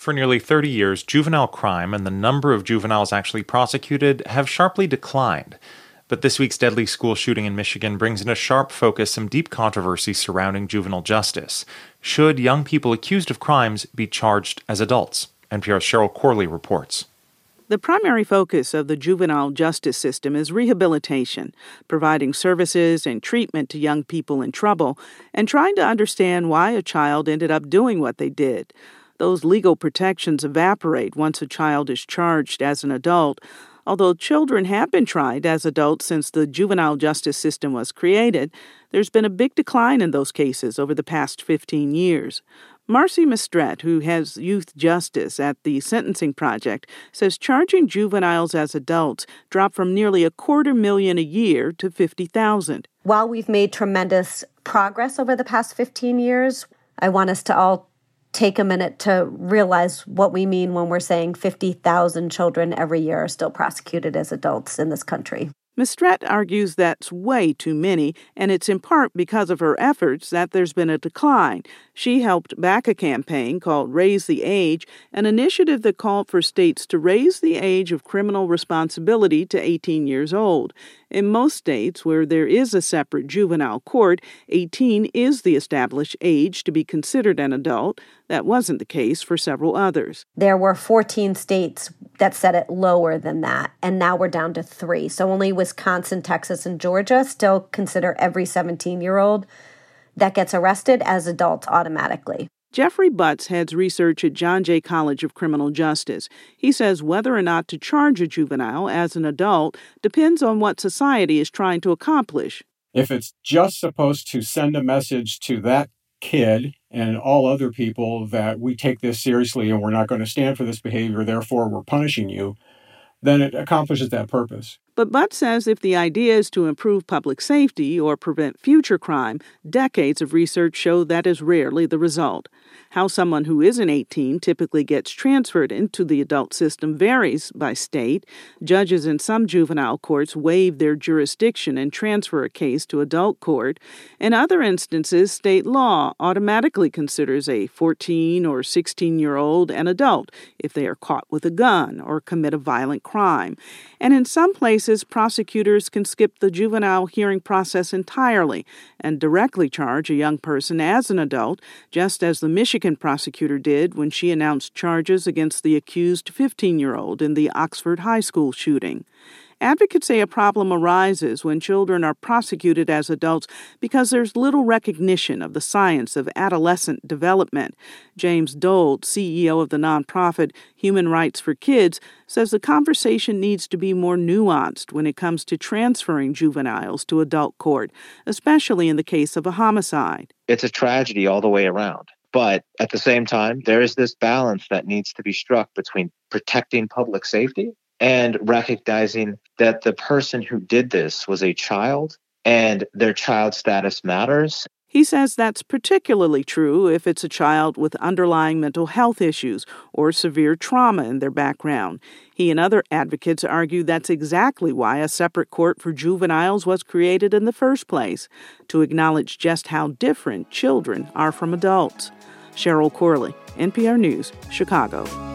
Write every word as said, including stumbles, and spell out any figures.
For nearly thirty years, juvenile crime and the number of juveniles actually prosecuted have sharply declined. But this week's deadly school shooting in Michigan brings into sharp focus some deep controversy surrounding juvenile justice. Should young people accused of crimes be charged as adults? N P R's Cheryl Corley reports. The primary focus of the juvenile justice system is rehabilitation, providing services and treatment to young people in trouble, and trying to understand why a child ended up doing what they did. Those legal protections evaporate once a child is charged as an adult. Although children have been tried as adults since the juvenile justice system was created, there's been a big decline in those cases over the past fifteen years. Marcy Mestret, who has youth justice at the Sentencing Project, says charging juveniles as adults dropped from nearly a quarter million a year to fifty thousand. While we've made tremendous progress over the past fifteen years, I want us to all take a minute to realize what we mean when we're saying fifty thousand children every year are still prosecuted as adults in this country. Mestret argues that's way too many, and it's in part because of her efforts that there's been a decline. She helped back a campaign called Raise the Age, an initiative that called for states to raise the age of criminal responsibility to eighteen years old. In most states where there is a separate juvenile court, eighteen is the established age to be considered an adult. That wasn't the case for several others. There were fourteen states that set it lower than that, and now we're down to three. So only Wisconsin, Texas, and Georgia still consider every seventeen-year-old that gets arrested as adults automatically. Jeffrey Butts heads research at John Jay College of Criminal Justice. He says whether or not to charge a juvenile as an adult depends on what society is trying to accomplish. If it's just supposed to send a message to that kid and all other people that we take this seriously and we're not going to stand for this behavior, therefore we're punishing you, then it accomplishes that purpose. But Butt says if the idea is to improve public safety or prevent future crime, decades of research show that is rarely the result. How someone who isn't eighteen typically gets transferred into the adult system varies by state. Judges in some juvenile courts waive their jurisdiction and transfer a case to adult court. In other instances, state law automatically considers a fourteen or sixteen-year-old an adult if they are caught with a gun or commit a violent crime. And in some places, prosecutors can skip the juvenile hearing process entirely and directly charge a young person as an adult, just as the Michigan prosecutor did when she announced charges against the accused fifteen-year-old in the Oxford High School shooting. Advocates say a problem arises when children are prosecuted as adults because there's little recognition of the science of adolescent development. James Dold, C E O of the nonprofit Human Rights for Kids, says the conversation needs to be more nuanced when it comes to transferring juveniles to adult court, especially in the case of a homicide. It's a tragedy all the way around. But at the same time, there is this balance that needs to be struck between protecting public safety and recognizing that the person who did this was a child and their child status matters. He says that's particularly true if it's a child with underlying mental health issues or severe trauma in their background. He and other advocates argue that's exactly why a separate court for juveniles was created in the first place, to acknowledge just how different children are from adults. Cheryl Corley, N P R News, Chicago.